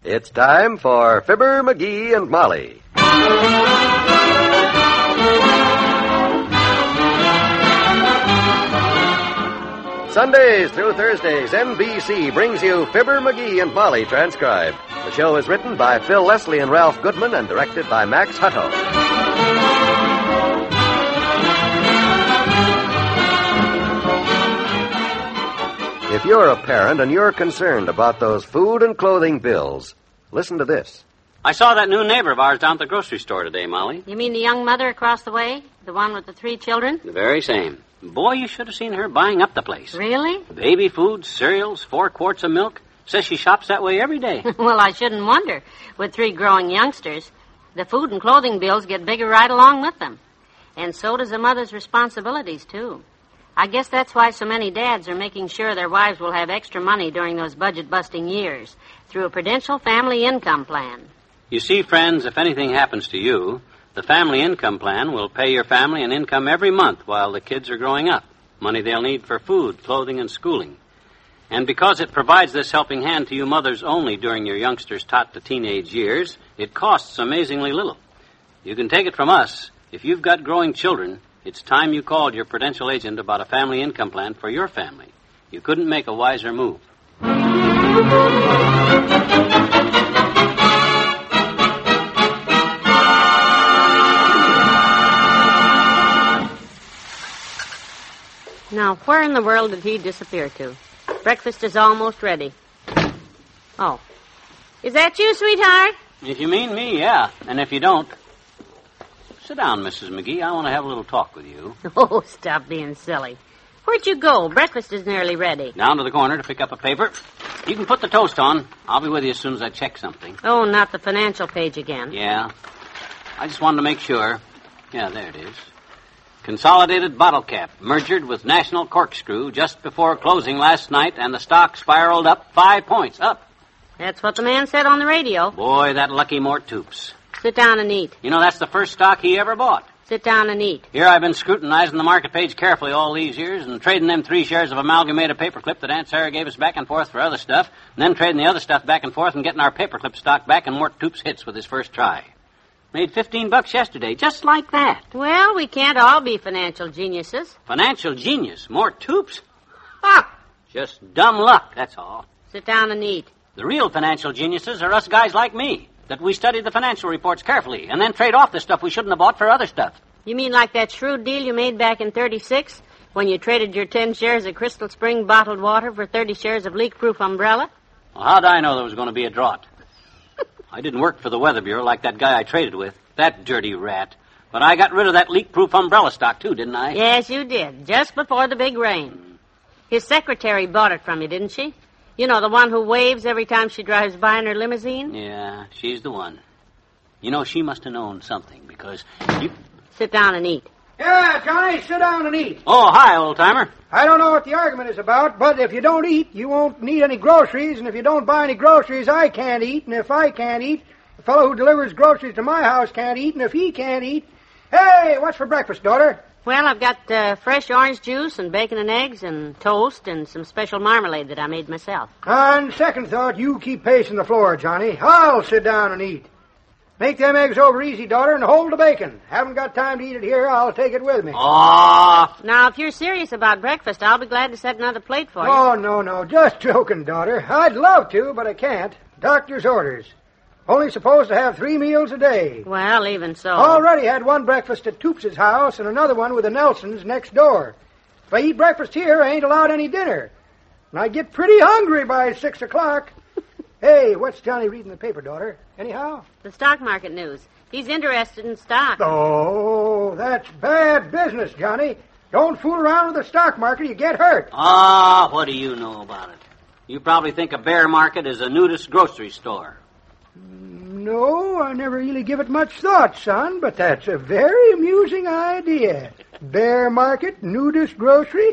It's time for Fibber, McGee, and Molly. Sundays through Thursdays, NBC brings you Fibber, McGee, and Molly transcribed. The show is written by Phil Leslie and Ralph Goodman and directed by Max Hutto. If you're a parent and you're concerned about those food and clothing bills, listen to this. I saw that new neighbor of ours down at the grocery store today, Molly. You mean the young mother across the way? The one with the 3 children? The very same. Boy, you should have seen her buying up the place. Really? Baby food, cereals, 4 quarts of milk. Says she shops that way every day. Well, I shouldn't wonder. With 3 growing youngsters, the food and clothing bills get bigger right along with them. And so does a mother's responsibilities, too. I guess that's why so many dads are making sure their wives will have extra money during those budget-busting years through a Prudential Family Income Plan. You see, friends, if anything happens to you, the Family Income Plan will pay your family an income every month while the kids are growing up, money they'll need for food, clothing, and schooling. And because it provides this helping hand to you mothers only during your youngsters' tot to teenage years, it costs amazingly little. You can take it from us. If you've got growing children, it's time you called your Prudential agent about a family income plan for your family. You couldn't make a wiser move. Now, where in the world did he disappear to? Breakfast is almost ready. Oh. Is that you, sweetheart? If you mean me, yeah. And if you don't... Sit down, Mrs. McGee. I want to have a little talk with you. Oh, stop being silly. Where'd you go? Breakfast is nearly ready. Down to the corner to pick up a paper. You can put the toast on. I'll be with you as soon as I check something. Oh, not the financial page again. Yeah. I just wanted to make sure. Yeah, there it is. Consolidated Bottle Cap merged with National Corkscrew just before closing last night, and the stock spiraled up 5 points. Up. That's what the man said on the radio. Boy, that lucky Mort Toops. Sit down and eat. You know, that's the first stock he ever bought. Sit down and eat. Here I've been scrutinizing the market page carefully all these years and trading them 3 shares of Amalgamated Paperclip that Aunt Sarah gave us back and forth for other stuff, and then trading the other stuff back and forth and getting our Paperclip stock back, and Mort Toops hits with his first try. Made $15 yesterday, just like that. Well, we can't all be financial geniuses. Financial genius? Mort Toops? Ha! Just dumb luck, that's all. Sit down and eat. The real financial geniuses are us guys like me, that we study the financial reports carefully and then trade off the stuff we shouldn't have bought for other stuff. You mean like that shrewd deal you made back in 36 when you traded your 10 shares of Crystal Spring bottled water for 30 shares of leak-proof umbrella? Well, how'd I know there was going to be a drought? I didn't work for the Weather Bureau like that guy I traded with, that dirty rat. But I got rid of that leak-proof umbrella stock, too, didn't I? Yes, you did, just before the big rain. His secretary bought it from you, didn't she? You know, the one who waves every time she drives by in her limousine? Yeah, she's the one. You know, she must have known something, because you... Sit down and eat. Yeah, Johnny, sit down and eat. Oh, hi, old-timer. I don't know what the argument is about, but if you don't eat, you won't need any groceries, and if you don't buy any groceries, I can't eat, and if I can't eat, the fellow who delivers groceries to my house can't eat, and if he can't eat... Hey, what's for breakfast, daughter? Well, I've got fresh orange juice and bacon and eggs and toast and some special marmalade that I made myself. On second thought, you keep pacing the floor, Johnny. I'll sit down and eat. Make them eggs over easy, daughter, and hold the bacon. Haven't got time to eat it here. I'll take it with me. Oh. Now, if you're serious about breakfast, I'll be glad to set another plate for you. Oh, no. Just joking, daughter. I'd love to, but I can't. Doctor's orders. Only supposed to have 3 meals a day. Well, even so. Already had one breakfast at Toops' house and another one with the Nelsons next door. If I eat breakfast here, I ain't allowed any dinner. And I get pretty hungry by 6 o'clock. Hey, what's Johnny reading the paper, daughter? Anyhow? The stock market news. He's interested in stock. Oh, that's bad business, Johnny. Don't fool around with the stock market. You get hurt. Ah, what do you know about it? You probably think a bear market is a nudist grocery store. No, I never really give it much thought, son, but that's a very amusing idea. Bear market, nudist grocery.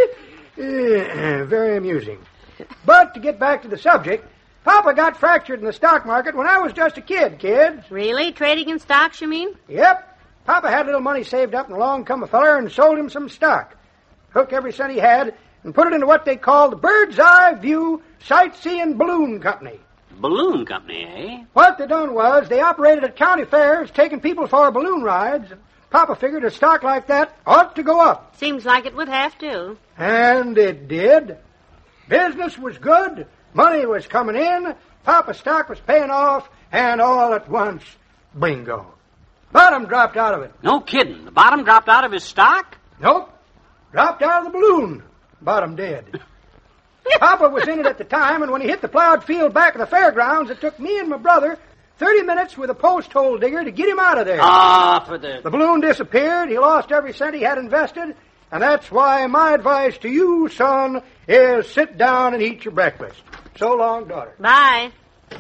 Very amusing. But to get back to the subject, Papa got fractured in the stock market when I was just a kid, kids. Really? Trading in stocks, you mean? Yep. Papa had a little money saved up, and along come a feller and sold him some stock. Took every cent he had and put it into what they call the Bird's Eye View Sightseeing Balloon Company. Balloon company, eh? What they done was they operated at county fairs taking people for balloon rides. Papa figured a stock like that ought to go up. Seems like it would have to. And it did. Business was good. Money was coming in. Papa's stock was paying off. And all at once, bingo. Bottom dropped out of it. No kidding. The bottom dropped out of his stock? Nope. Dropped out of the balloon. Bottom did. Papa was in it at the time, and when he hit the plowed field back of the fairgrounds, it took me and my brother 30 minutes with a post hole digger to get him out of there. The balloon disappeared. He lost every cent he had invested, and that's why my advice to you, son, is sit down and eat your breakfast. So long, daughter. Bye.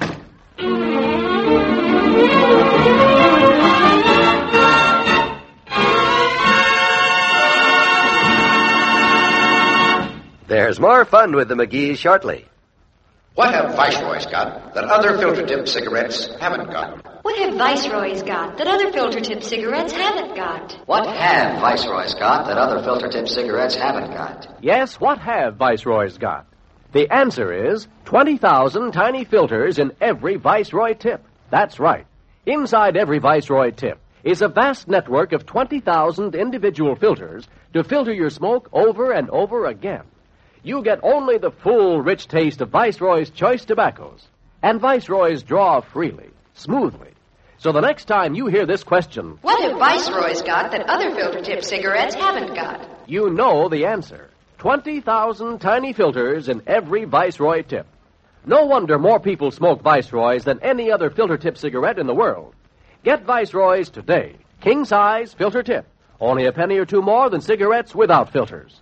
There's more fun with the McGees shortly. What have Viceroys got that other filter-tip cigarettes haven't got? What have Viceroys got that other filter-tip cigarettes haven't got? What have Viceroys got that other filter-tip cigarettes haven't got? Yes, what have Viceroys got? The answer is 20,000 tiny filters in every Viceroy tip. That's right. Inside every Viceroy tip is a vast network of 20,000 individual filters to filter your smoke over and over again. You get only the full, rich taste of Viceroy's choice tobaccos. And Viceroys draw freely, smoothly. So the next time you hear this question, what have Viceroys got that other filter-tip cigarettes haven't got? You know the answer. 20,000 tiny filters in every Viceroy tip. No wonder more people smoke Viceroys than any other filter-tip cigarette in the world. Get Viceroys today. King-size filter tip. Only a penny or two more than cigarettes without filters.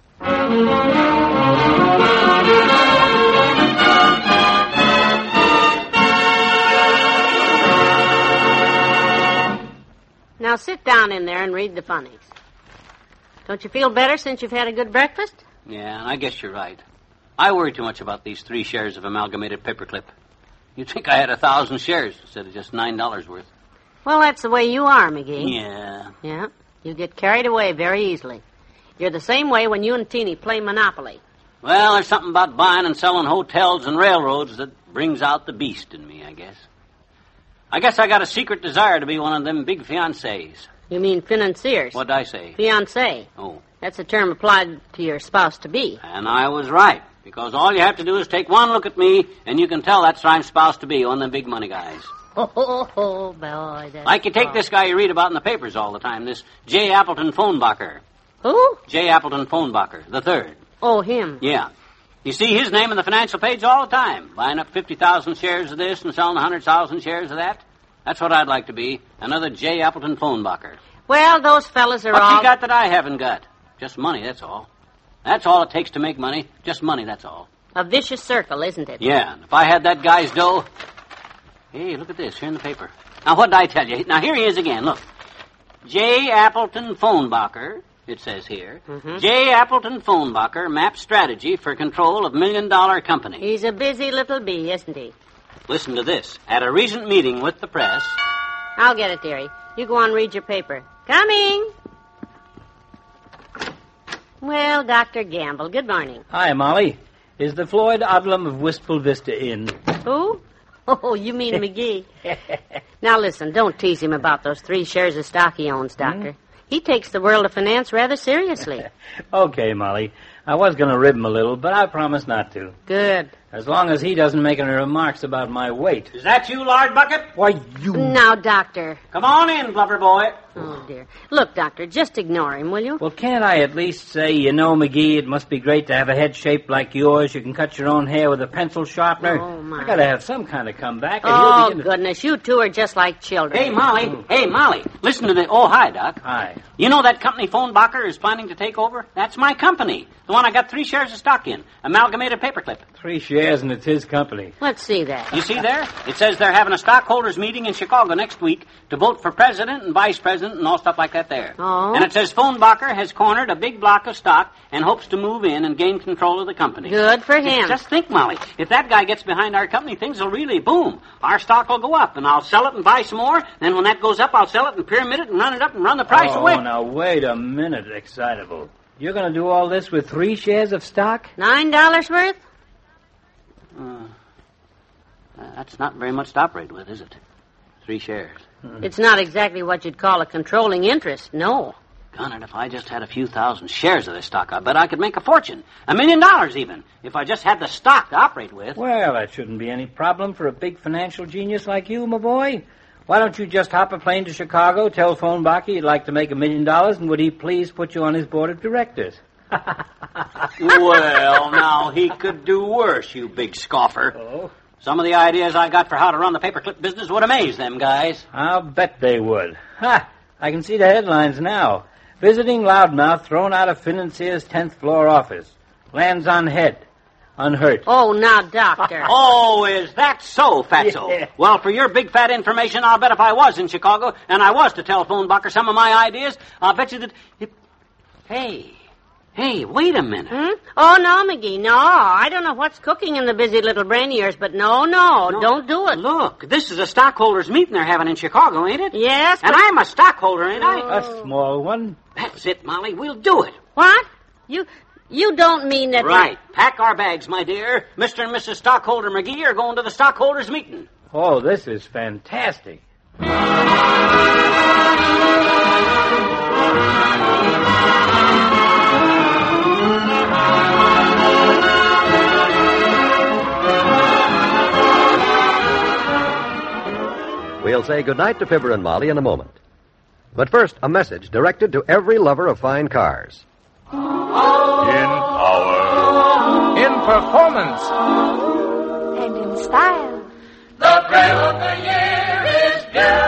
Now sit down in there and read the funnies. Don't you feel better since you've had a good breakfast? Yeah, I guess you're right. I worry too much about these 3 shares of Amalgamated Paperclip. You'd think I had 1,000 shares instead of just $9 worth. Well, that's the way you are, McGee. Yeah. Yeah, you get carried away very easily. You're the same way when you and Teeny play Monopoly. Well, there's something about buying and selling hotels and railroads that brings out the beast in me, I guess. I guess I got a secret desire to be one of them big fiancés. You mean financiers? What'd I say? Fiancé. Oh. That's a term applied to your spouse-to-be. And I was right, because all you have to do is take one look at me, and you can tell that's I'm spouse-to-be, one of them big money guys. Oh, boy. Like you take this guy you read about in the papers all the time, this J. Appleton Phonbacher. Who? J. Appleton Phonbacher, the third. Oh, him. Yeah. You see his name in the financial page all the time, buying up 50,000 shares of this and selling 100,000 shares of that. That's what I'd like to be, another J. Appleton Phonbacher. Well, those fellas are What's he got that I haven't got? Just money, that's all. That's all it takes to make money. Just money, that's all. A vicious circle, isn't it? Yeah, and if I had that guy's dough... Hey, look at this, here in the paper. Now, what did I tell you? Now, here he is again, look. J. Appleton Phonbacher, it says here. Mm-hmm. J. Appleton Phonbacher maps strategy for control of $1 million company. He's a busy little bee, isn't he? Listen to this. At a recent meeting with the press... I'll get it, dearie. You go on and read your paper. Coming! Well, Dr. Gamble, good morning. Hi, Molly. Is the Floyd Odlum of Wistful Vista in? Who? Oh, you mean McGee. Now, listen, don't tease him about those 3 shares of stock he owns, Doctor. He takes the world of finance rather seriously. Okay, Molly. I was going to rib him a little, but I promise not to. Good. As long as he doesn't make any remarks about my weight. Is that you, Lard Bucket? Why, you... Now, Doctor. Come on in, blubber boy. Oh, dear. Look, Doctor, just ignore him, will you? Well, can't I at least say, you know, McGee, it must be great to have a head shaped like yours. You can cut your own hair with a pencil sharpener. Oh, my. I gotta have some kind of comeback. And Oh, he'll begin to... goodness, you two are just like children. Hey, Molly. Hey, Molly. Listen to this. Oh, hi, Doc. Hi. You know that company Phonbacher is planning to take over? That's my company. The one I got 3 shares of stock in. Amalgamated Paperclip. 3 shares and it's his company. Let's see that. You see there? It says they're having a stockholders meeting in Chicago next week to vote for president and vice president and all stuff like that there. Oh. And it says Phonbacher has cornered a big block of stock and hopes to move in and gain control of the company. Good for him. Just think, Molly. If that guy gets behind our company, things will really boom. Our stock will go up, and I'll sell it and buy some more. Then when that goes up, I'll sell it and pyramid it and run it up and run the price away. Oh, now, wait a minute, Excitable. You're going to do all this with 3 shares of stock? $9 worth? That's not very much to operate with, is it? 3 shares. It's not exactly what you'd call a controlling interest, no. Darn it, if I just had a few thousand shares of this stock, I bet I could make a fortune. $1 million even, if I just had the stock to operate with. Well, that shouldn't be any problem for a big financial genius like you, my boy. Why don't you just hop a plane to Chicago, telephone Bakke you'd like to make $1 million, and would he please put you on his board of directors? Well, now, he could do worse, you big scoffer. Oh? Some of the ideas I got for how to run the paperclip business would amaze them guys. I'll bet they would. Ha! I can see the headlines now. Visiting loudmouth thrown out of financier's 10th floor office. Lands on head. Unhurt. Oh, now, Doctor. Oh, is that so, Fatso? Yeah. Well, for your big fat information, I'll bet if I was in Chicago and I was to telephone Bakke some of my ideas, I'll bet you that... Hey, wait a minute. Oh, no, McGee, no. I don't know what's cooking in the busy little brain of yours, but no, don't do it. Look, this is a stockholders' meeting they're having in Chicago, ain't it? Yes, but... And I'm a stockholder, ain't I? A small one. That's it, Molly. We'll do it. What? You don't mean that... Right. Pack our bags, my dear. Mr. and Mrs. Stockholder McGee are going to the stockholders' meeting. Oh, this is fantastic. We'll say goodnight to Fibber and Molly in a moment. But first, a message directed to every lover of fine cars. In power. In performance. And in style. The thrill of the year is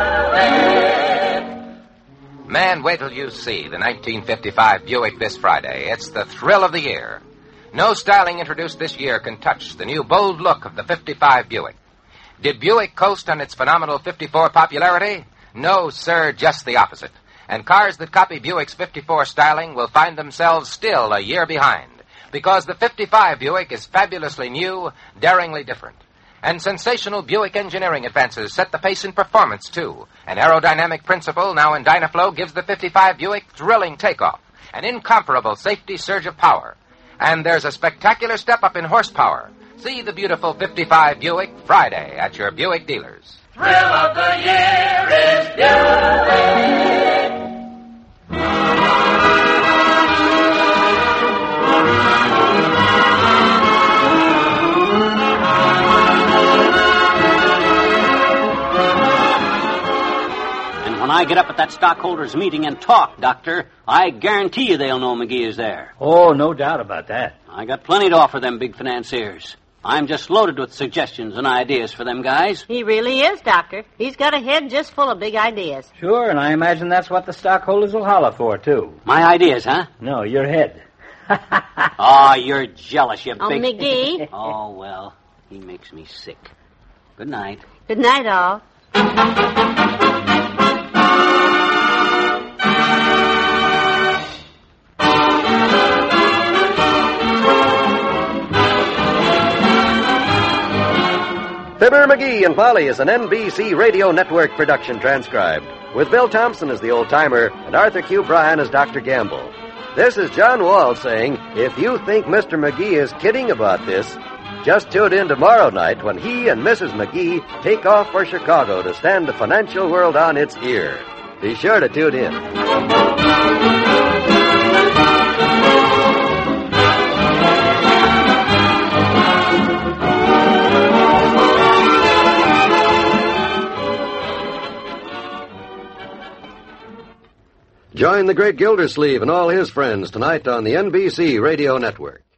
Buick. Man, wait till you see the 1955 Buick this Friday. It's the thrill of the year. No styling introduced this year can touch the new bold look of the 55 Buick. Did Buick coast on its phenomenal 54 popularity? No, sir, just the opposite. And cars that copy Buick's 54 styling will find themselves still a year behind, because the 55 Buick is fabulously new, daringly different. And sensational Buick engineering advances set the pace in performance, too. An aerodynamic principle now in Dynaflow gives the 55 Buick thrilling takeoff, an incomparable safety surge of power. And there's a spectacular step up in horsepower. See the beautiful 55 Buick Friday at your Buick dealers. Thrill of the year is Buick. And when I get up at that stockholders' meeting and talk, Doctor, I guarantee you they'll know McGee is there. Oh, no doubt about that. I got plenty to offer them big financiers. I'm just loaded with suggestions and ideas for them guys. He really is, Doctor. He's got a head just full of big ideas. Sure, and I imagine that's what the stockholders will holler for, too. My ideas, huh? No, your head. Oh, you're jealous, you Oh, big... McGee. Oh, well, he makes me sick. Good night. Good night, all. Fibber, McGee, and Molly is an NBC Radio Network production transcribed, with Bill Thompson as the old-timer and Arthur Q. Bryan as Dr. Gamble. This is John Wall saying, if you think Mr. McGee is kidding about this, just tune in tomorrow night when he and Mrs. McGee take off for Chicago to stand the financial world on its ear. Be sure to tune in. Join the great Gildersleeve and all his friends tonight on the NBC Radio Network.